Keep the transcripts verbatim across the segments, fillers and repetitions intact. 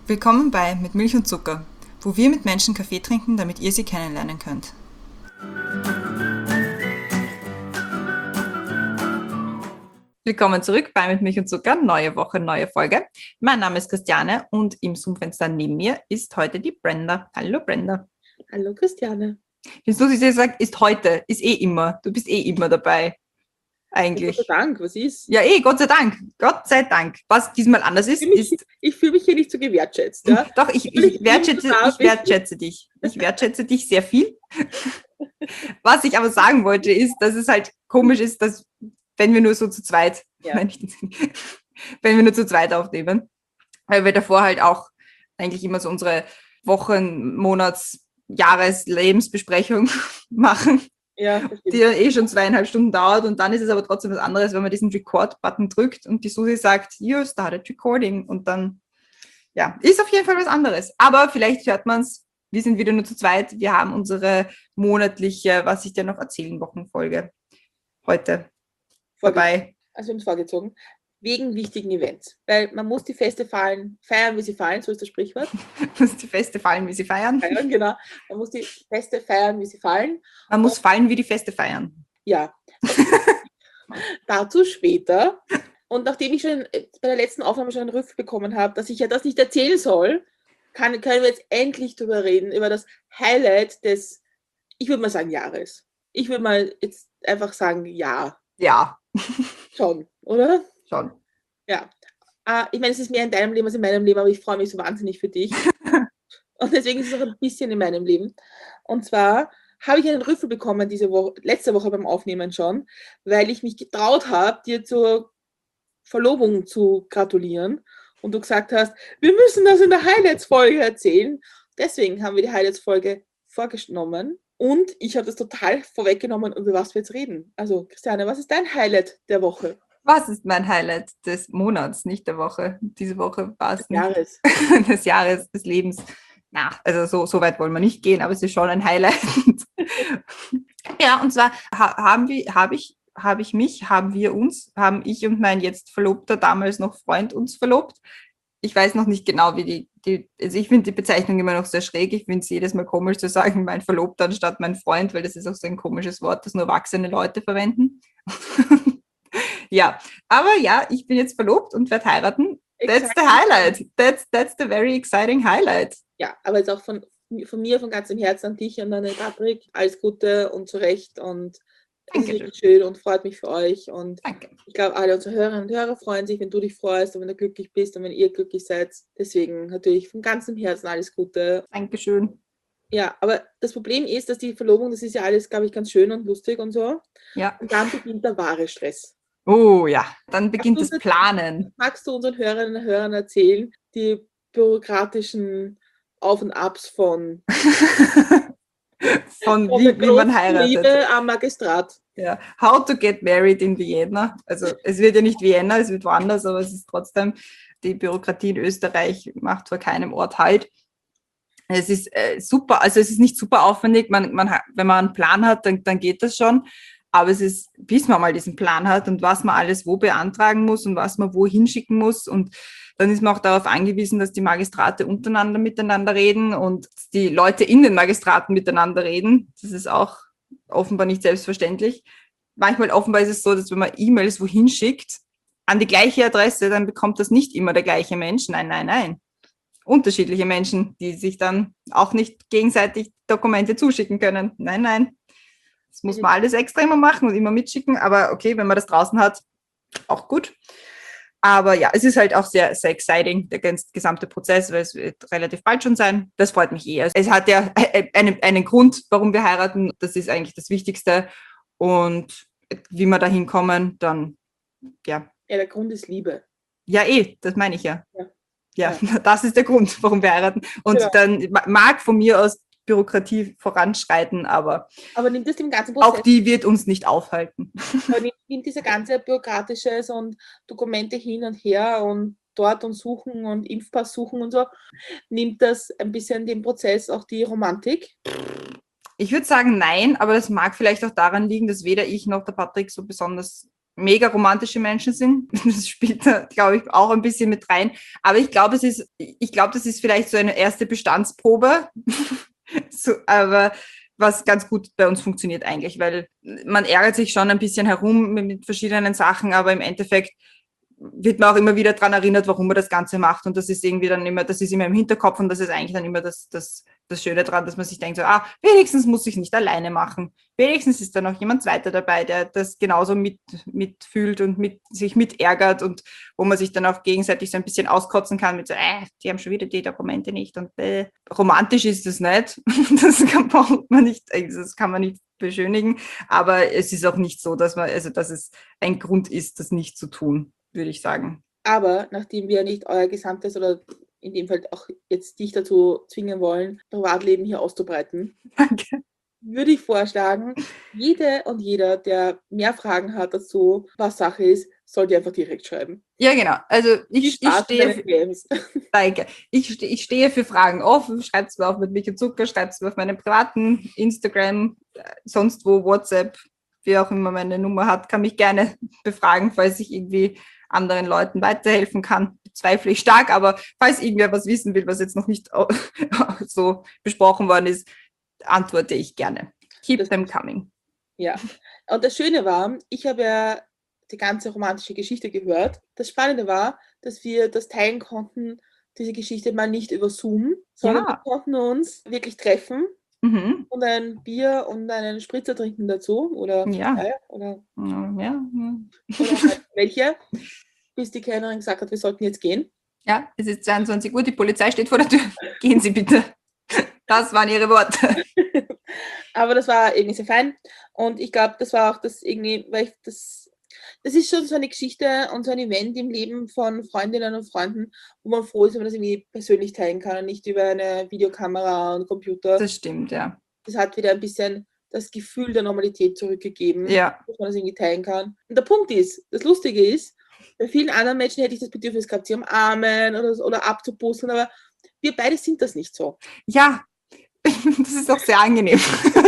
Willkommen bei Mit Milch und Zucker, wo wir mit Menschen Kaffee trinken, damit ihr sie kennenlernen könnt. Willkommen zurück bei Mit Milch und Zucker, neue Woche, neue Folge. Mein Name ist Christiane und im Zoom-Fenster neben mir ist heute die Brenda. Hallo Brenda. Hallo Christiane. Jetzt muss ich dir sagen, ist heute, ist eh immer. Du bist eh immer dabei. Eigentlich. Gott sei Dank, was ist? Ja, eh, Gott sei Dank. Gott sei Dank. Was diesmal anders ist, Ich fühle mich, ist. ich fühle mich hier nicht so gewertschätzt. Ja? Doch, ich, ich, wertschätze, ich wertschätze dich. Ich wertschätze dich sehr viel. Was ich aber sagen wollte, ist, dass es halt komisch ist, dass, wenn wir nur so zu zweit, Ja. wenn wir nur zu zweit aufnehmen, weil wir davor halt auch eigentlich immer so unsere Wochen-, Monats-, Jahres-, Lebensbesprechung machen. Ja, die ja eh schon zweieinhalb Stunden dauert und dann ist es aber trotzdem was anderes, wenn man diesen Record-Button drückt und die Susi sagt, you started recording und dann, ja, ist auf jeden Fall was anderes. Aber vielleicht hört man es, wir sind wieder nur zu zweit, wir haben unsere monatliche, was ich dir noch erzählen, Wochenfolge heute vorbei. Also wir haben es vorgezogen, wegen wichtigen Events, weil man muss die Feste fallen, feiern, wie sie fallen, so ist das Sprichwort. Man muss die Feste fallen, wie sie feiern. Feiern, genau. Man muss die Feste feiern, wie sie fallen. Man muss fallen, wie die Feste feiern. Ja. Dazu später. Und nachdem ich schon bei der letzten Aufnahme schon einen Rüffel bekommen habe, dass ich ja das nicht erzählen soll, kann, können wir jetzt endlich darüber reden, über das Highlight des, ich würde mal sagen, Jahres. Ich würde mal jetzt einfach sagen, ja. Ja. Schon, oder? Schon. Ja. Uh, ich meine, es ist mehr in deinem Leben als in meinem Leben, aber ich freue mich so wahnsinnig für dich. Und deswegen ist es auch ein bisschen in meinem Leben. Und zwar habe ich einen Rüffel bekommen diese Woche, letzte Woche beim Aufnehmen schon, weil ich mich getraut habe, dir zur Verlobung zu gratulieren. Und du gesagt hast, wir müssen das in der Highlights-Folge erzählen. Deswegen haben wir die Highlights-Folge vorgenommen. Und ich habe das total vorweggenommen, über was wir jetzt reden. Also, Christiane, was ist dein Highlight der Woche? Was ist mein Highlight des Monats, nicht der Woche? Diese Woche war es des Jahres. des Jahres, des Lebens. Ja, also so, so weit wollen wir nicht gehen, aber es ist schon ein Highlight. Ja, und zwar ha, haben wir, habe ich, habe ich mich, haben wir uns, haben ich und mein jetzt Verlobter, damals noch Freund, uns verlobt. Ich weiß noch nicht genau, wie die, die also ich finde die Bezeichnung immer noch sehr schräg. Ich finde es jedes Mal komisch zu sagen, mein Verlobter anstatt mein Freund, weil das ist auch so ein komisches Wort, das nur erwachsene Leute verwenden. Ja, aber ja, ich bin jetzt verlobt und werde heiraten. That's the highlight. That's, that's the very exciting highlight. Ja, aber jetzt auch von, von mir, von ganzem Herzen an dich und an den Patrick. Alles Gute und zurecht und es ist wirklich schön und freut mich für euch. Und Danke. Ich glaube, alle unsere Hörerinnen und Hörer freuen sich, wenn du dich freust und wenn du glücklich bist und wenn ihr glücklich seid. Deswegen natürlich von ganzem Herzen alles Gute. Dankeschön. Ja, aber das Problem ist, dass die Verlobung, das ist ja alles, glaube ich, ganz schön und lustig und so. Ja. Und dann beginnt der wahre Stress. Oh ja, dann beginnt das Planen. Magst du unseren Hörerinnen und Hörern erzählen, die bürokratischen Auf und Abs von, von, von wie, wie man heiratet. Liebe am Magistrat. Ja, How to get married in Vienna. Also es wird ja nicht Vienna, es wird woanders, aber es ist trotzdem, die Bürokratie in Österreich macht vor keinem Ort Halt. Es ist äh, super, also es ist nicht super aufwendig, man, man, wenn man einen Plan hat, dann, dann geht das schon. Aber es ist, bis man mal diesen Plan hat und was man alles wo beantragen muss und was man wo hinschicken muss. Und dann ist man auch darauf angewiesen, dass die Magistrate untereinander miteinander reden und die Leute in den Magistraten miteinander reden. Das ist auch offenbar nicht selbstverständlich. Manchmal offenbar ist es so, dass wenn man E-Mails wohin schickt, an die gleiche Adresse, dann bekommt das nicht immer der gleiche Mensch. Nein, nein, nein. Unterschiedliche Menschen, die sich dann auch nicht gegenseitig Dokumente zuschicken können. Nein, nein. Das muss man alles extra immer machen und immer mitschicken. Aber okay, wenn man das draußen hat, auch gut. Aber ja, es ist halt auch sehr, sehr exciting, der gesamte Prozess, weil es wird relativ bald schon sein. Das freut mich eher. Es hat ja einen, einen Grund, warum wir heiraten. Das ist eigentlich das Wichtigste. Und wie wir da hinkommen, dann, ja. Ja, der Grund ist Liebe. Ja, eh, das meine ich ja. Ja, ja, ja. Das ist der Grund, warum wir heiraten. Und genau. Dann mag von mir aus Bürokratie voranschreiten, aber, aber nimmt das dem ganzen Prozess, auch die wird uns nicht aufhalten. Aber nimmt, nimmt diese ganze bürokratisches und Dokumente hin und her und dort und suchen und Impfpass suchen und so, nimmt das ein bisschen den Prozess auch die Romantik? Ich würde sagen nein, aber das mag vielleicht auch daran liegen, dass weder ich noch der Patrick so besonders mega romantische Menschen sind. Das spielt da, glaube ich, auch ein bisschen mit rein. Aber ich glaube, es ist, ich glaube, das ist vielleicht so eine erste Bestandsprobe. So, aber was ganz gut bei uns funktioniert eigentlich, weil man ärgert sich schon ein bisschen herum mit, mit verschiedenen Sachen, aber im Endeffekt wird man auch immer wieder daran erinnert, warum man das Ganze macht. Und das ist irgendwie dann immer, das ist immer im Hinterkopf und das ist eigentlich dann immer das, das, das Schöne daran, dass man sich denkt, so, ah, wenigstens muss ich nicht alleine machen. Wenigstens ist da noch jemand zweiter dabei, der das genauso mit, mitfühlt und mit, sich mitärgert und wo man sich dann auch gegenseitig so ein bisschen auskotzen kann mit so, äh, die haben schon wieder die Dokumente nicht und äh, romantisch ist das nicht. Das kann man nicht, das kann man nicht beschönigen, aber es ist auch nicht so, dass man, also dass es ein Grund ist, das nicht zu tun, würde ich sagen. Aber nachdem wir nicht euer gesamtes oder in dem Fall auch jetzt dich dazu zwingen wollen, Privatleben hier auszubreiten, Danke. würde ich vorschlagen, jede und jeder, der mehr Fragen hat dazu, was Sache ist, soll die einfach direkt schreiben. Ja, genau. Also ich, ich stehe für, danke. Ich, ich stehe für Fragen offen. Schreibt es mir auch mit Milch und Zucker, schreibt es mir auf meinem privaten Instagram, sonst wo, WhatsApp, wie auch immer meine Nummer hat, kann mich gerne befragen, falls ich irgendwie anderen Leuten weiterhelfen kann. Bezweifle ich stark, aber falls irgendwer was wissen will, was jetzt noch nicht so besprochen worden ist, antworte ich gerne. Keep das them coming. Ja, und das Schöne war, ich habe ja die ganze romantische Geschichte gehört. Das Spannende war, dass wir das teilen konnten, diese Geschichte mal nicht über Zoom, sondern ja. Wir konnten uns wirklich treffen mhm. und ein Bier und einen Spritzer trinken dazu. Oder, ja. Äh, oder, ja, ja. oder halt welche, bis die Kellnerin gesagt hat, wir sollten jetzt gehen. Ja, es ist zweiundzwanzig Uhr, die Polizei steht vor der Tür. Gehen Sie bitte. Das waren ihre Worte. Aber das war irgendwie sehr fein. Und ich glaube, das war auch das irgendwie, weil ich das, das ist schon so eine Geschichte und so ein Event im Leben von Freundinnen und Freunden, wo man froh ist, wenn man das irgendwie persönlich teilen kann und nicht über eine Videokamera und Computer. Das stimmt, ja. Das hat wieder ein bisschen das Gefühl der Normalität zurückgegeben, ja. dass man das irgendwie teilen kann. Und der Punkt ist, das Lustige ist, bei vielen anderen Menschen hätte ich das Bedürfnis gehabt, sie umarmen oder, oder abzupusteln, aber wir beide sind das nicht so. Ja, das ist auch sehr angenehm.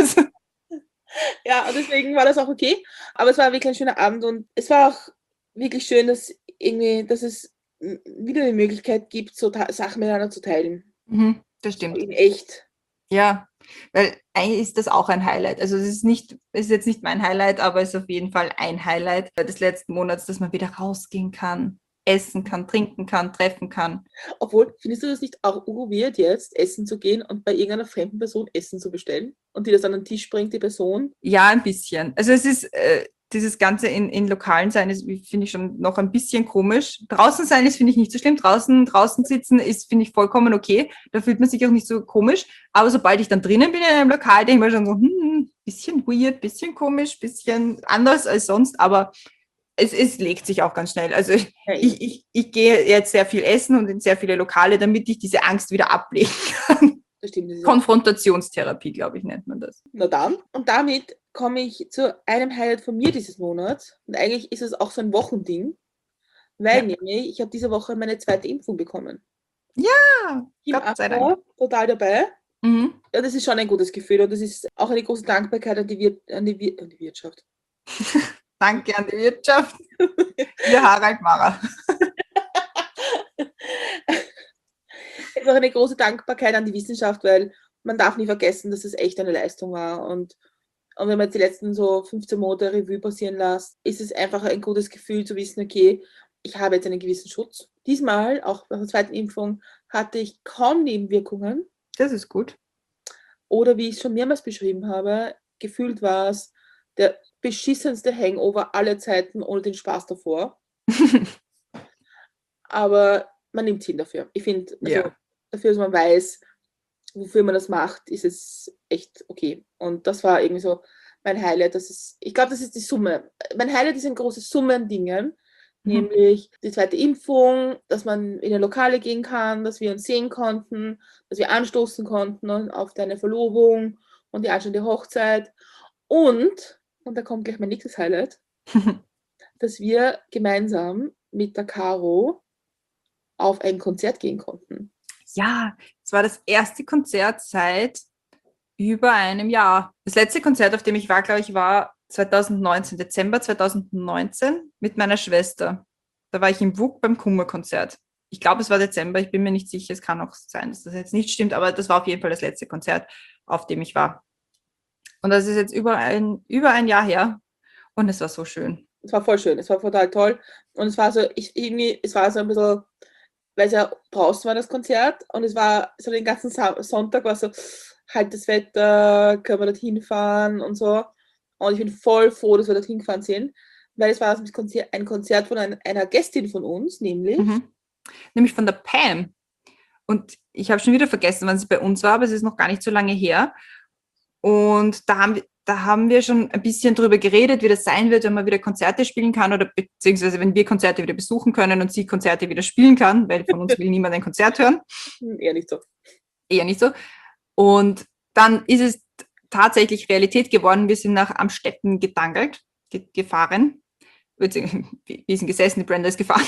Ja, und deswegen war das auch okay. Aber es war wirklich ein schöner Abend und es war auch wirklich schön, dass irgendwie, dass es wieder die Möglichkeit gibt, so Sachen miteinander zu teilen. Mhm, das stimmt. In echt. Ja, weil eigentlich ist das auch ein Highlight. Also es ist nicht, es ist jetzt nicht mein Highlight, aber es ist auf jeden Fall ein Highlight des letzten Monats, dass man wieder rausgehen kann, essen kann, trinken kann, treffen kann. Obwohl, findest du das nicht auch weird, jetzt essen zu gehen und bei irgendeiner fremden Person Essen zu bestellen und die das an den Tisch bringt, die Person? Ja, ein bisschen. Also es ist, äh, dieses Ganze in, in Lokalen sein, ist, finde ich, schon noch ein bisschen komisch. Draußen sein ist, finde ich, nicht so schlimm. Draußen, draußen sitzen ist, finde ich, vollkommen okay. Da fühlt man sich auch nicht so komisch. Aber sobald ich dann drinnen bin in einem Lokal, denke ich mir schon so, hm, bisschen weird, bisschen komisch, bisschen anders als sonst. Aber es, es legt sich auch ganz schnell. Also ich, ich, ich, ich gehe jetzt sehr viel essen und in sehr viele Lokale, damit ich diese Angst wieder ablegen kann. Das stimmt, das Konfrontationstherapie, glaube ich, nennt man das. Na dann. Und damit komme ich zu einem Highlight von mir dieses Monats. Und eigentlich ist es auch so ein Wochending, weil ja. nämlich ich habe diese Woche meine zweite Impfung bekommen. Ja, Gott sei Dank. Total dabei. Mhm. Ja, das ist schon ein gutes Gefühl und das ist auch eine große Dankbarkeit an die, Wir- an die, Wir- an die Wirtschaft. Danke an die Wirtschaft. Ihr Harald Mara. Es ist auch eine große Dankbarkeit an die Wissenschaft, weil man darf nie vergessen, dass es echt eine Leistung war. Und, und wenn man jetzt die letzten so fünfzehn Monate Revue passieren lässt, ist es einfach ein gutes Gefühl zu wissen, okay, ich habe jetzt einen gewissen Schutz. Diesmal, auch bei der zweiten Impfung, hatte ich kaum Nebenwirkungen. Das ist gut. Oder wie ich es schon mehrmals beschrieben habe, gefühlt war es der beschissenste Hangover aller Zeiten ohne den Spaß davor. Aber man nimmt es hin dafür. Ich finde, also ja. dafür, dass man weiß, wofür man das macht, ist es echt okay. Und das war irgendwie so mein Highlight. Das ist, ich glaube, das ist die Summe. Mein Highlight ist eine große Summe an Dingen, mhm. nämlich die zweite Impfung, dass man in eine Lokale gehen kann, dass wir uns sehen konnten, dass wir anstoßen konnten auf deine Verlobung und die anstehende Hochzeit. Und, und da kommt gleich mein nächstes Highlight, dass wir gemeinsam mit der Caro auf ein Konzert gehen konnten. Ja, es war das erste Konzert seit über einem Jahr. Das letzte Konzert, auf dem ich war, glaube ich, war zweitausendneunzehn, Dezember zweitausendneunzehn mit meiner Schwester. Da war ich im W U K beim Kummer-Konzert. Ich glaube, es war Dezember, ich bin mir nicht sicher, es kann auch sein, dass das jetzt nicht stimmt, aber das war auf jeden Fall das letzte Konzert, auf dem ich war. Und das ist jetzt über ein, über ein Jahr her und es war so schön. Es war voll schön, es war total toll. Und es war so, ich irgendwie, es war so ein bisschen, weil es ja draußen war das Konzert und es war so den ganzen Sonntag war so, halt das Wetter, können wir dorthin fahren und so. Und ich bin voll froh, dass wir dorthin gefahren sind, weil es war ein Konzert, ein Konzert von ein, einer Gästin von uns, nämlich. Mhm. Nämlich von der Pam. Und ich habe schon wieder vergessen, wann sie bei uns war, aber es ist noch gar nicht so lange her. Und da haben wir, da haben wir schon ein bisschen drüber geredet, wie das sein wird, wenn man wieder Konzerte spielen kann oder beziehungsweise wenn wir Konzerte wieder besuchen können und sie Konzerte wieder spielen kann, weil von uns will niemand ein Konzert hören. Eher nicht so. Eher nicht so. Und dann ist es tatsächlich Realität geworden. Wir sind nach Amstetten gedangelt, ge- gefahren. Wir sind gesessen, die Brenda ist gefahren.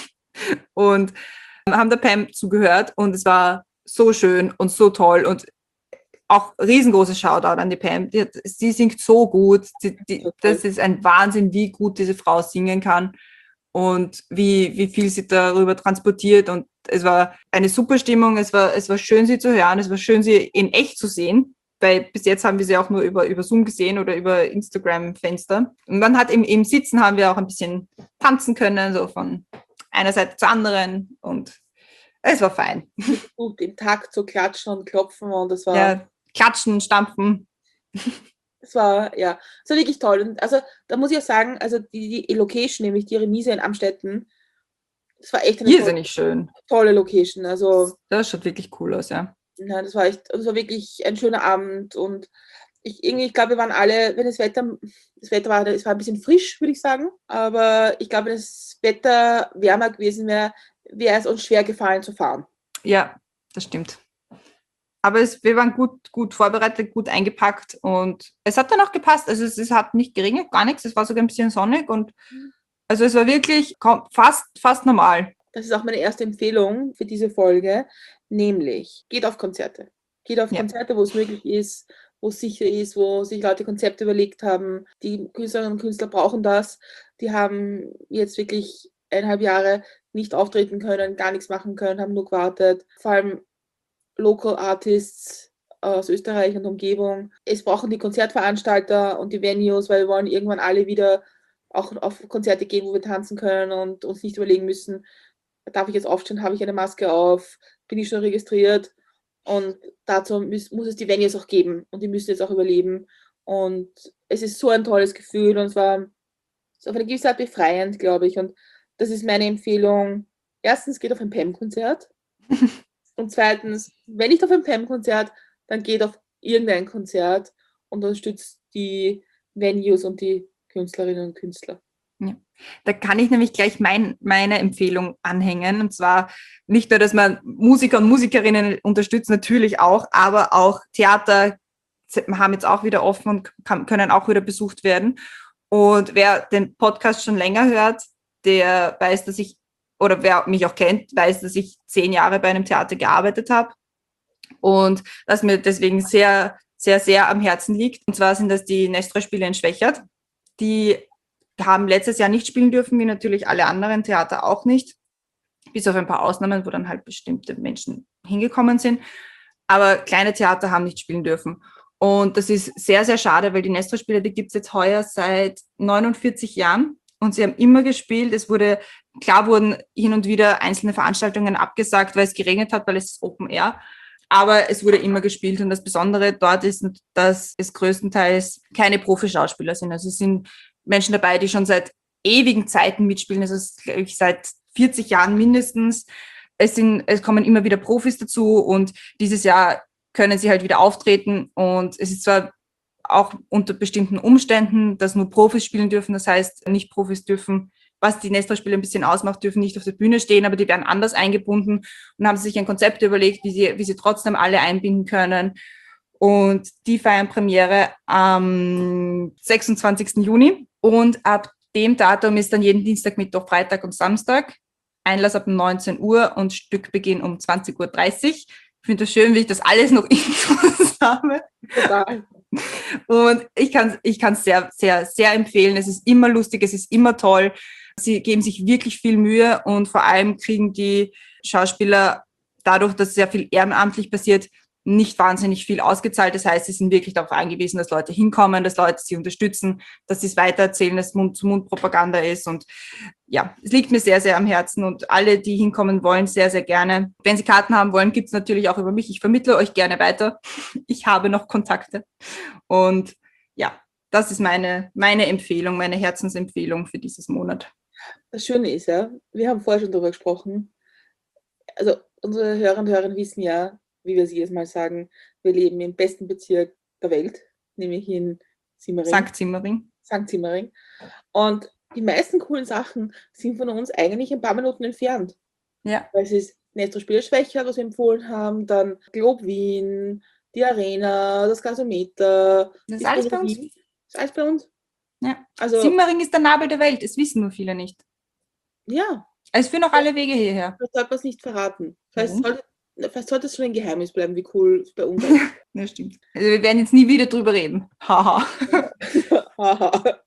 Und haben der Pam zugehört und es war so schön und so toll und auch riesengroßes Shoutout an die Pam. Die hat, sie singt so gut. Die, die, das ist ein Wahnsinn, wie gut diese Frau singen kann und wie, wie viel sie darüber transportiert. Und es war eine super Stimmung. Es war, es war schön, sie zu hören. Es war schön, sie in echt zu sehen. Weil bis jetzt haben wir sie auch nur über, über Zoom gesehen oder über Instagram-Fenster. Und dann hat im, im Sitzen haben wir auch ein bisschen tanzen können, so von einer Seite zur anderen. Und es war fein. Gut, im Takt so klatschen und klopfen und das war. Ja, klatschen, stampfen. Es war, ja, es war wirklich toll. Und also da muss ich auch sagen, also die, die Location, nämlich die Remise in Amstetten, das war echt eine irrsinnig schön. Tolle Location. Also das schaut wirklich cool aus, ja. Ja, das war echt, das war wirklich ein schöner Abend und ich irgendwie, ich glaube, wir waren alle, wenn das Wetter, das Wetter war, es war ein bisschen frisch, würde ich sagen, aber ich glaube, wenn das Wetter wärmer gewesen wäre, wäre es uns schwer gefallen zu fahren. Ja, das stimmt. Aber es, wir waren gut, gut vorbereitet, gut eingepackt und es hat dann auch gepasst. Also es, es hat nicht geregnet, gar nichts, es war sogar ein bisschen sonnig und also es war wirklich fast, fast normal. Das ist auch meine erste Empfehlung für diese Folge, nämlich geht auf Konzerte. Geht auf ja. Konzerte, wo es möglich ist, wo es sicher ist, wo sich Leute Konzepte überlegt haben. Die Künstlerinnen und Künstler brauchen das. Die haben jetzt wirklich eineinhalb Jahre nicht auftreten können, gar nichts machen können, haben nur gewartet. Vor allem Local Artists aus Österreich und Umgebung. Es brauchen die Konzertveranstalter und die Venues, weil wir wollen irgendwann alle wieder auch auf Konzerte gehen, wo wir tanzen können und uns nicht überlegen müssen, darf ich jetzt aufstehen, habe ich eine Maske auf, bin ich schon registriert und dazu muss, muss es die Venues auch geben und die müssen jetzt auch überleben und es ist so ein tolles Gefühl und es war so auf eine gewisse Art befreiend, glaube ich, und das ist meine Empfehlung. Erstens, geht auf ein P E M-Konzert und zweitens, wenn nicht auf ein P E M-Konzert, dann geht auf irgendein Konzert und unterstützt die Venues und die Künstlerinnen und Künstler. Ja. Da kann ich nämlich gleich mein, meine Empfehlung anhängen. Und zwar nicht nur, dass man Musiker und Musikerinnen unterstützt, natürlich auch, aber auch Theater haben jetzt auch wieder offen und kann, können auch wieder besucht werden. Und wer den Podcast schon länger hört, der weiß, dass ich, oder wer mich auch kennt, weiß, dass ich zehn Jahre bei einem Theater gearbeitet habe. Und das mir deswegen sehr, sehr, sehr am Herzen liegt. Und zwar sind das die Nestroy-Spiele in Schwächert. Die haben letztes Jahr nicht spielen dürfen, wie natürlich alle anderen Theater auch nicht, bis auf ein paar Ausnahmen, wo dann halt bestimmte Menschen hingekommen sind. Aber kleine Theater haben nicht spielen dürfen. Und das ist sehr, sehr schade, weil die Nestroy-Spiele, die gibt es jetzt heuer seit neunundvierzig Jahren und sie haben immer gespielt. Es wurde, klar wurden hin und wieder einzelne Veranstaltungen abgesagt, weil es geregnet hat, weil es ist Open Air. Aber es wurde immer gespielt und das Besondere dort ist, dass es größtenteils keine Profi-Schauspieler sind. Also es sind Menschen dabei, die schon seit ewigen Zeiten mitspielen, also glaube ich seit vierzig Jahren mindestens. Es, sind, es kommen immer wieder Profis dazu und dieses Jahr können sie halt wieder auftreten und es ist zwar auch unter bestimmten Umständen, dass nur Profis spielen dürfen, das heißt, nicht Profis dürfen, was die Nestroy-Spiele ein bisschen ausmacht, dürfen nicht auf der Bühne stehen, aber die werden anders eingebunden und haben sich ein Konzept überlegt, wie sie, wie sie trotzdem alle einbinden können. Und die feiern Premiere am sechsundzwanzigsten Juni. Und ab dem Datum ist dann jeden Dienstag, Mittwoch, Freitag und Samstag. Einlass ab neunzehn Uhr und Stückbeginn um zwanzig Uhr dreißig. Ich finde das schön, wie ich das alles noch Infos habe. Total. Und ich kann es ich kann's sehr, sehr, sehr empfehlen. Es ist immer lustig, es ist immer toll. Sie geben sich wirklich viel Mühe und vor allem kriegen die Schauspieler dadurch, dass sehr viel ehrenamtlich passiert, nicht wahnsinnig viel ausgezahlt. Das heißt, sie sind wirklich darauf angewiesen, dass Leute hinkommen, dass Leute sie unterstützen, dass sie es weitererzählen, dass es Mund-zu-Mund-Propaganda ist. Und ja, es liegt mir sehr, sehr am Herzen. Und alle, die hinkommen wollen, sehr, sehr gerne. Wenn Sie Karten haben wollen, gibt es natürlich auch über mich. Ich vermittle euch gerne weiter. Ich habe noch Kontakte. Und ja, das ist meine, meine Empfehlung, meine Herzensempfehlung für dieses Monat. Das Schöne ist ja, wir haben vorher schon darüber gesprochen, also unsere Hörer und Hörerinnen wissen ja, wie wir es jedes Mal sagen, wir leben im besten Bezirk der Welt, nämlich in Simmering. Sankt Simmering. Sankt Simmering. Und die meisten coolen Sachen sind von uns eigentlich ein paar Minuten entfernt. Ja. Weil es ist Nestor Spielerschwächer, was wir empfohlen haben, dann Globe Wien, die Arena, das Gasometer. Das ist alles bei uns. Das ist alles bei uns. Ja. Also, Simmering ist der Nabel der Welt, es wissen nur viele nicht. Ja. Es führen auch alle Wege hierher. Das sollte man es nicht verraten. Vielleicht Warum? sollte, vielleicht sollte es schon ein Geheimnis bleiben, wie cool es bei uns ist. Ja, stimmt. Also wir werden jetzt nie wieder drüber reden. Haha. Haha.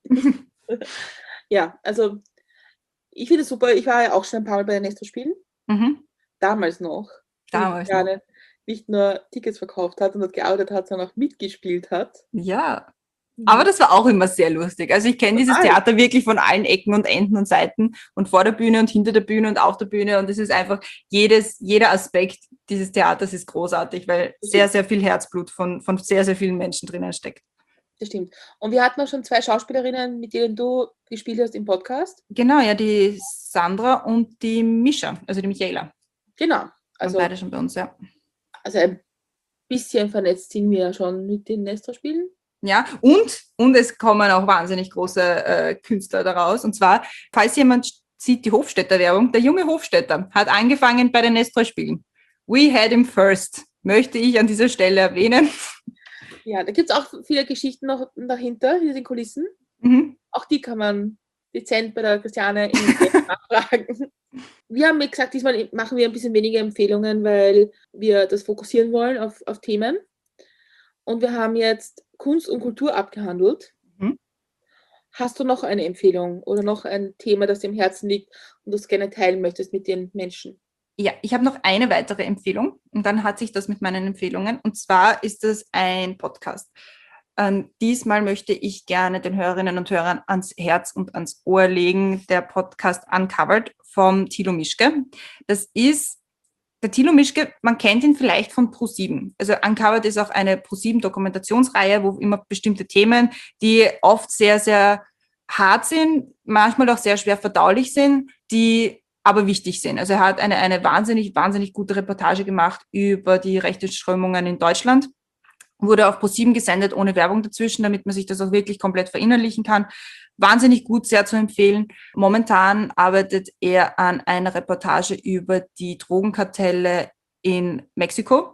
Ja, also ich finde es super. Ich war ja auch schon ein paar Mal bei den Nestor-Spielen. Mhm. Damals noch. Damals die gerne nicht nur Tickets verkauft hat und dort gearbeitet hat, sondern auch mitgespielt hat. Ja. Aber das war auch immer sehr lustig. Also ich kenne dieses Theater wirklich von allen Ecken und Enden und Seiten und vor der Bühne und hinter der Bühne und auf der Bühne. Und es ist einfach, jedes, jeder Aspekt dieses Theaters ist großartig, weil sehr, sehr viel Herzblut von, von sehr, sehr vielen Menschen drinnen steckt. Das stimmt. Und wir hatten auch schon zwei Schauspielerinnen, mit denen du gespielt hast im Podcast. Genau, ja, die Sandra und die Mischa, also die Michaela. Genau. Also beide schon bei uns, ja. Also ein bisschen vernetzt sind wir ja schon mit den Nestor-Spielen. Ja, und, und es kommen auch wahnsinnig große äh, Künstler daraus. Und zwar, falls jemand sieht die Hofstädter-Werbung, der junge Hofstädter hat angefangen bei den Nestor-Spielen. We had him first, möchte ich an dieser Stelle erwähnen. Ja, da gibt es auch viele Geschichten noch dahinter, hinter den Kulissen. Mhm. Auch die kann man dezent bei der Christiane nachfragen. Wir haben gesagt, diesmal machen wir ein bisschen weniger Empfehlungen, weil wir das fokussieren wollen auf, auf Themen. Und wir haben jetzt Kunst und Kultur abgehandelt. Mhm. Hast du noch eine Empfehlung oder noch ein Thema, das dir am Herzen liegt und das gerne teilen möchtest mit den Menschen? Ja, ich habe noch eine weitere Empfehlung und dann hat sich das mit meinen Empfehlungen. Und zwar ist es ein Podcast. Ähm, diesmal möchte ich gerne den Hörerinnen und Hörern ans Herz und ans Ohr legen, der Podcast Uncovered vom Thilo Mischke. Das ist der Thilo Mischke, man kennt ihn vielleicht von ProSieben. Also Uncovered ist auch eine ProSieben-Dokumentationsreihe, wo immer bestimmte Themen, die oft sehr, sehr hart sind, manchmal auch sehr schwer verdaulich sind, die aber wichtig sind. Also er hat eine, eine wahnsinnig, wahnsinnig gute Reportage gemacht über die rechten Strömungen in Deutschland. Wurde auf ProSieben gesendet, ohne Werbung dazwischen, damit man sich das auch wirklich komplett verinnerlichen kann. Wahnsinnig gut, sehr zu empfehlen. Momentan arbeitet er an einer Reportage über die Drogenkartelle in Mexiko,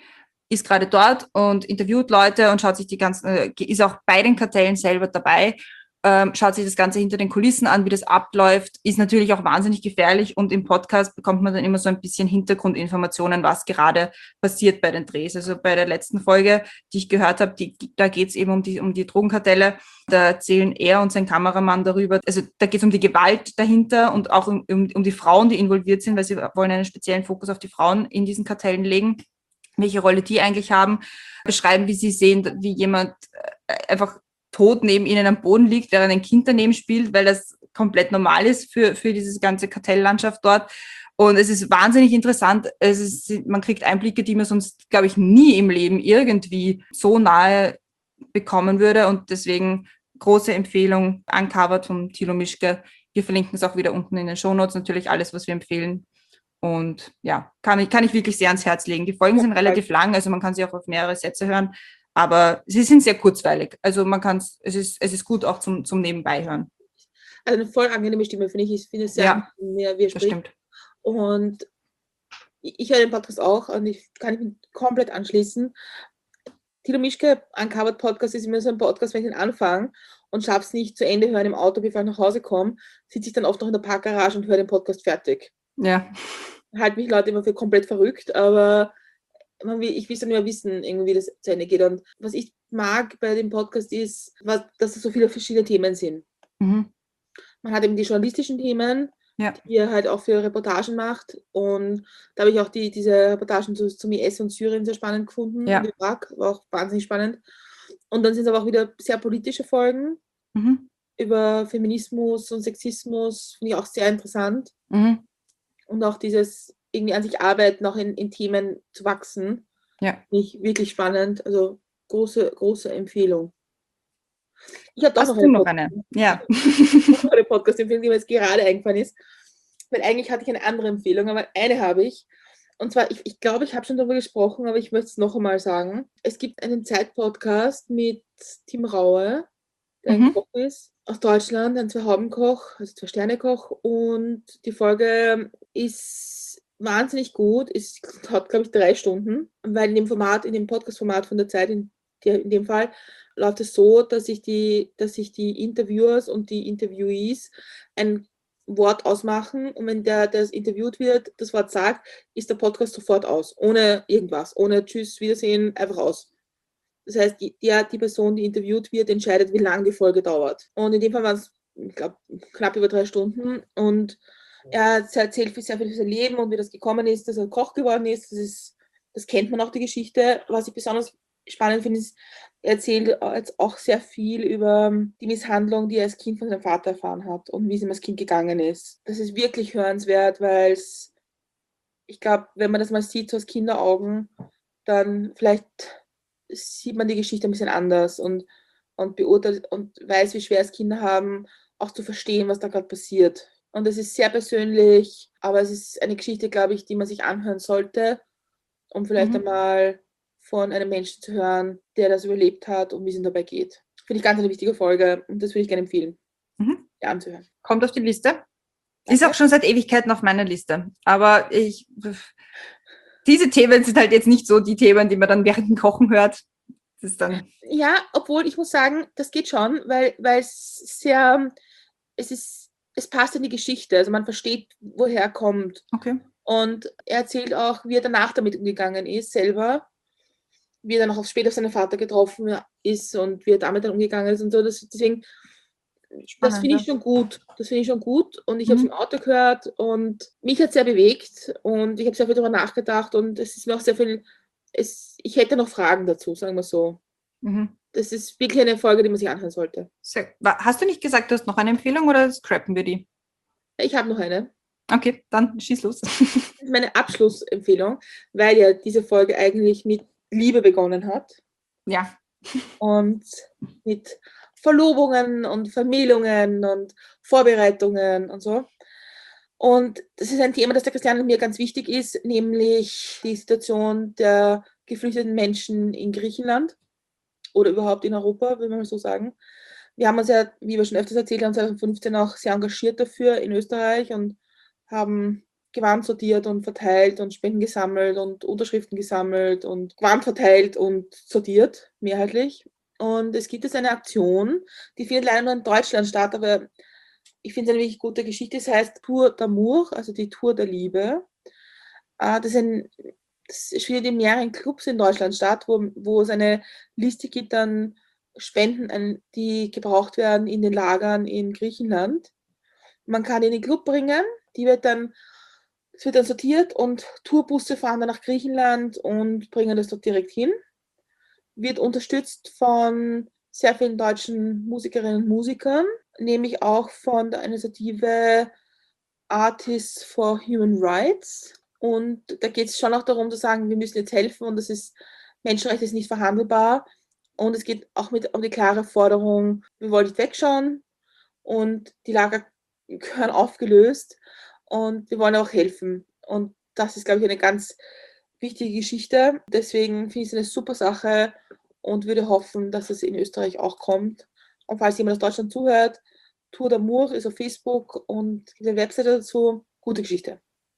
ist gerade dort und interviewt Leute und schaut sich die ganzen, ist auch bei den Kartellen selber dabei, ähm, schaut sich das Ganze hinter den Kulissen an, wie das abläuft, ist natürlich auch wahnsinnig gefährlich und im Podcast bekommt man dann immer so ein bisschen Hintergrundinformationen, was gerade passiert bei den Drehs. Also bei der letzten Folge, die ich gehört habe, die, da geht es eben um die, um die Drogenkartelle. Da erzählen er und sein Kameramann darüber, also da geht es um die Gewalt dahinter und auch um, um, um die Frauen, die involviert sind, weil sie wollen einen speziellen Fokus auf die Frauen in diesen Kartellen legen, welche Rolle die eigentlich haben, beschreiben, wie sie sehen, wie jemand einfach tot neben ihnen am Boden liegt, während ein Kind daneben spielt, weil das komplett normal ist für, für dieses ganze Kartelllandschaft dort. Und es ist wahnsinnig interessant. Es ist, man kriegt Einblicke, die man sonst, glaube ich, nie im Leben irgendwie so nahe bekommen würde. Und deswegen große Empfehlung, Uncovered von Thilo Mischke. Wir verlinken es auch wieder unten in den Shownotes. Natürlich alles, was wir empfehlen. Und ja, kann ich, kann ich wirklich sehr ans Herz legen. Die Folgen sind relativ lang, also man kann sie auch auf mehrere Sätze hören. Aber sie sind sehr kurzweilig. Also man kann es, es ist, es ist gut auch zum, zum Nebenbei hören. Also eine voll angenehme Stimme, finde ich. Ich finde es sehr ja, angenehm, wie er spricht. Das stimmt. Und ich höre den Podcast auch und ich kann mich komplett anschließen. Thilo Mischke, Uncovered Podcast ist immer so ein Podcast, wenn ich den anfange und schaffe es nicht zu Ende hören im Auto, bevor ich nach Hause komme, sitze ich dann oft noch in der Parkgarage und höre den Podcast fertig. Ja. Halt mich Leute immer für komplett verrückt, aber man will, ich will dann nur wissen, irgendwie, wie das zu Ende geht. Und was ich mag bei dem Podcast ist, was, dass es so viele verschiedene Themen sind. Mhm. Man hat eben die journalistischen Themen, Ja. die er halt auch für Reportagen macht. Und da habe ich auch die, diese Reportagen zu, zum I S und Syrien sehr spannend gefunden. Ja. Und Irak war auch wahnsinnig spannend. Und dann sind es aber auch wieder sehr politische Folgen Mhm. über Feminismus und Sexismus, finde ich auch sehr interessant. Mhm. Und auch dieses irgendwie an sich arbeiten, auch in, in Themen zu wachsen, Ja. finde ich wirklich spannend. Also große, große Empfehlung. Ich habe doch Hast noch du eine, noch Pod- eine? Ja. eine Podcast-Empfehlung, die mir jetzt gerade eingefallen ist. Weil eigentlich hatte ich eine andere Empfehlung, aber eine habe ich. Und zwar, ich, ich glaube, ich habe schon darüber gesprochen, aber ich möchte es noch einmal sagen. Es gibt einen Zeit-Podcast mit Tim Raue, der ein Mhm. Koch ist, aus Deutschland, ein Zwei-Hauben-Koch, also Zwei-Sterne-Koch. Und die Folge ist wahnsinnig gut. Es hat, glaube ich, drei Stunden, weil in dem Format, in dem Podcast-Format von der Zeit, in, der, in dem Fall, läuft es so, dass sich die, dass sich die Interviewers und die Interviewees ein Wort ausmachen und wenn der, der interviewt wird, das Wort sagt, ist der Podcast sofort aus, ohne irgendwas, ohne Tschüss, Wiedersehen, einfach aus. Das heißt, die, die, die Person, die interviewt wird, entscheidet, wie lange die Folge dauert. Und in dem Fall waren es, ich glaube, knapp über drei Stunden und er erzählt sehr viel über sein Leben und wie das gekommen ist, dass er Koch geworden ist. Das ist, das kennt man auch, die Geschichte. Was ich besonders spannend finde, ist, er erzählt jetzt auch sehr viel über die Misshandlung, die er als Kind von seinem Vater erfahren hat und wie es ihm als Kind gegangen ist. Das ist wirklich hörenswert, weil es, ich glaube, wenn man das mal sieht, so aus Kinderaugen, dann vielleicht sieht man die Geschichte ein bisschen anders und, und beurteilt und weiß, wie schwer es Kinder haben, auch zu verstehen, was da gerade passiert. Und es ist sehr persönlich, aber es ist eine Geschichte, glaube ich, die man sich anhören sollte, um vielleicht Mhm. einmal von einem Menschen zu hören, der das überlebt hat und wie es ihm dabei geht. Finde ich ganz eine wichtige Folge und das würde ich gerne empfehlen, Mhm. dir anzuhören. Kommt auf die Liste. Danke. Ist auch schon seit Ewigkeiten auf meiner Liste. Aber ich, diese Themen sind halt jetzt nicht so die Themen, die man dann während dem Kochen hört. Das ist dann, Ja, obwohl ich muss sagen, das geht schon, weil, weil es sehr, es ist, es passt in die Geschichte. Also man versteht, woher er kommt. okay. Und er erzählt auch, wie er danach damit umgegangen ist, selber, wie er dann auch später auf seinen Vater getroffen ist und wie er damit dann umgegangen ist und so. Das, deswegen, das Spannend. finde ich Ja. schon gut. Das finde ich schon gut. Und ich Mhm. habe es im Auto gehört und mich hat es sehr bewegt und ich habe sehr viel darüber nachgedacht und es ist noch sehr viel, es, ich hätte noch Fragen dazu, sagen wir so. Mhm. Das ist wirklich eine Folge, die man sich anhören sollte. Sehr, wa- hast du nicht gesagt, du hast noch eine Empfehlung oder scrappen wir die? Ich habe noch eine. Okay, dann schieß los. Das ist meine Abschlussempfehlung, weil ja diese Folge eigentlich mit Liebe begonnen hat Ja. und mit Verlobungen und Vermählungen und Vorbereitungen und so. Und das ist ein Thema, das der Christiane und mir ganz wichtig ist, nämlich die Situation der geflüchteten Menschen in Griechenland oder überhaupt in Europa, will man mal so sagen. Wir haben uns ja, wie wir schon öfters erzählt haben, zwanzig fünfzehn auch sehr engagiert dafür in Österreich und haben Gewand sortiert und verteilt und Spenden gesammelt und Unterschriften gesammelt und Gewand verteilt und sortiert, mehrheitlich. Und es gibt jetzt eine Aktion, die findet leider nur in Deutschland statt, aber ich finde es eine wirklich gute Geschichte. Es heißt Tour d'Amour, also die Tour der Liebe. Das ist ein, das findet in mehreren Clubs in Deutschland statt, wo, wo es eine Liste gibt an Spenden, die gebraucht werden in den Lagern in Griechenland. Man kann in den Club bringen, die wird dann, es wird dann sortiert und Tourbusse fahren dann nach Griechenland und bringen das dort direkt hin. Wird unterstützt von sehr vielen deutschen Musikerinnen und Musikern, nämlich auch von der Initiative Artists for Human Rights. Und da geht es schon auch darum zu sagen, wir müssen jetzt helfen und das ist, Menschenrechte ist nicht verhandelbar. Und es geht auch mit, um die klare Forderung, wir wollen nicht wegschauen und die Lager gehören aufgelöst und wir wollen auch helfen. Und das ist, glaube ich, eine ganz wichtige Geschichte. Deswegen finde ich es eine super Sache und würde hoffen, dass es in Österreich auch kommt. Und falls jemand aus Deutschland zuhört, Tour d'Amour ist auf Facebook und die Webseite dazu. Gute Geschichte.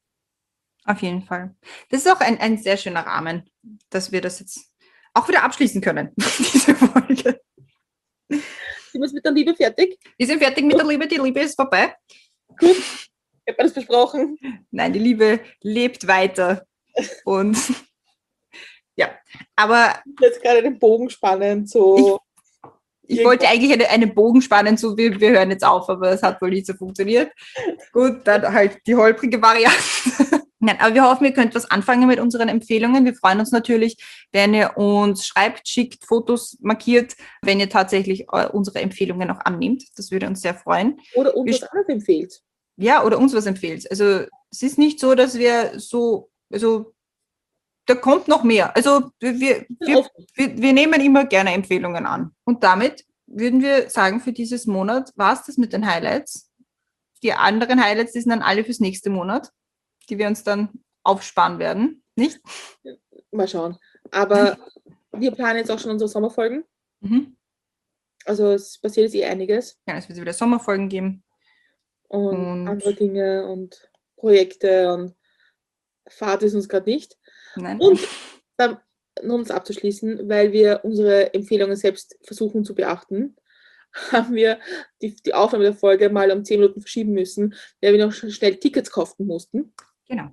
Auf jeden Fall. Das ist auch ein, ein sehr schöner Rahmen, dass wir das jetzt auch wieder abschließen können, diese Folge. Sind wir jetzt mit der Liebe fertig? Wir sind fertig mit der Liebe, die Liebe ist vorbei. Gut, ich habe alles besprochen. Nein, die Liebe lebt weiter. Und Ja, aber Jetzt gerade den Bogen spannen, so. Ich, ich wollte eigentlich eine, einen Bogen spannen, so wir, wir hören jetzt auf, aber es hat wohl nicht so funktioniert. Gut, dann halt die holprige Variante. Nein, aber wir hoffen, ihr könnt was anfangen mit unseren Empfehlungen. Wir freuen uns natürlich, wenn ihr uns schreibt, schickt, Fotos markiert, wenn ihr tatsächlich unsere Empfehlungen auch annimmt. Das würde uns sehr freuen. Oder uns wir, was anderes empfehlt. Ja, oder uns was empfehlt. Also es ist nicht so, dass wir so, also da kommt noch mehr. Also wir, wir, wir, wir nehmen immer gerne Empfehlungen an. Und damit würden wir sagen, für dieses Monat war es das mit den Highlights. Die anderen Highlights, die sind dann alle fürs nächste Monat, die wir uns dann aufsparen werden, nicht? Mal schauen. Aber wir planen jetzt auch schon unsere Sommerfolgen. Mhm. Also es passiert jetzt eh einiges. Ja, es wird wieder Sommerfolgen geben. Und, und andere Dinge und Projekte und Fahrt ist uns gerade nicht. Nein. Und dann, nur um es abzuschließen, weil wir unsere Empfehlungen selbst versuchen zu beachten, haben wir die, die Aufnahme der Folge mal um zehn Minuten verschieben müssen, weil wir noch schnell Tickets kaufen mussten. Genau.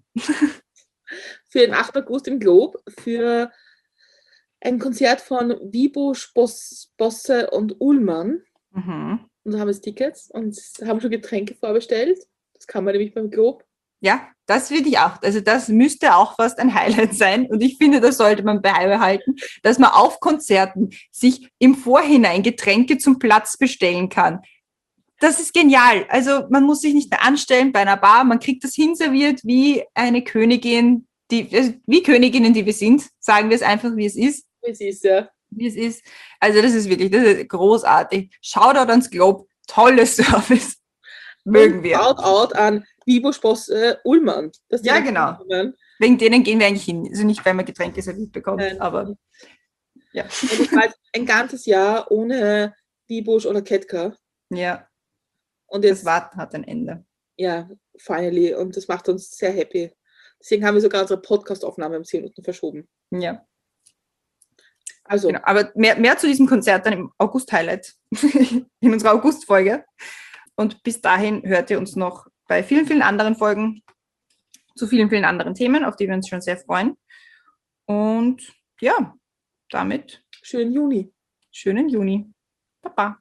Für den achten August im Globe, für ein Konzert von Wiebusch, Boss, Bosse und Ullmann. Mhm. Und da haben wir jetzt Tickets und haben schon Getränke vorbestellt. Das kann man nämlich beim Globe. Ja, das finde ich auch. Also das müsste auch fast ein Highlight sein. Und ich finde, das sollte man beibehalten, dass man auf Konzerten sich im Vorhinein Getränke zum Platz bestellen kann. Das ist genial. Also man muss sich nicht mehr anstellen bei einer Bar. Man kriegt das hinserviert wie eine Königin, die, also wie Königinnen, die wir sind. Sagen wir es einfach, wie es ist. Wie es ist, ja. Wie es ist. Also das ist wirklich, das ist großartig. Shoutout ans Globe. Tolles Service. Mögen wir. Shoutout an Wiebusch, Bosse, Ullmann. Ja, genau. Kommen. Wegen denen gehen wir eigentlich hin. Also nicht, weil man Getränke serviert bekommt, Nein. aber ja. Und das war ein ganzes Jahr ohne Wiebusch oder Ketka. Ja. Und jetzt, das Warten hat ein Ende. Ja, finally. Und das macht uns sehr happy. Deswegen haben wir sogar unsere Podcast-Aufnahme um zehn Minuten verschoben. Ja. Also. Genau, aber mehr, mehr zu diesem Konzert dann im August-Highlight in unserer August-Folge. Und bis dahin hört ihr uns noch bei vielen, vielen anderen Folgen zu vielen, vielen anderen Themen, auf die wir uns schon sehr freuen. Und ja, damit schönen Juni. Schönen Juni. Baba.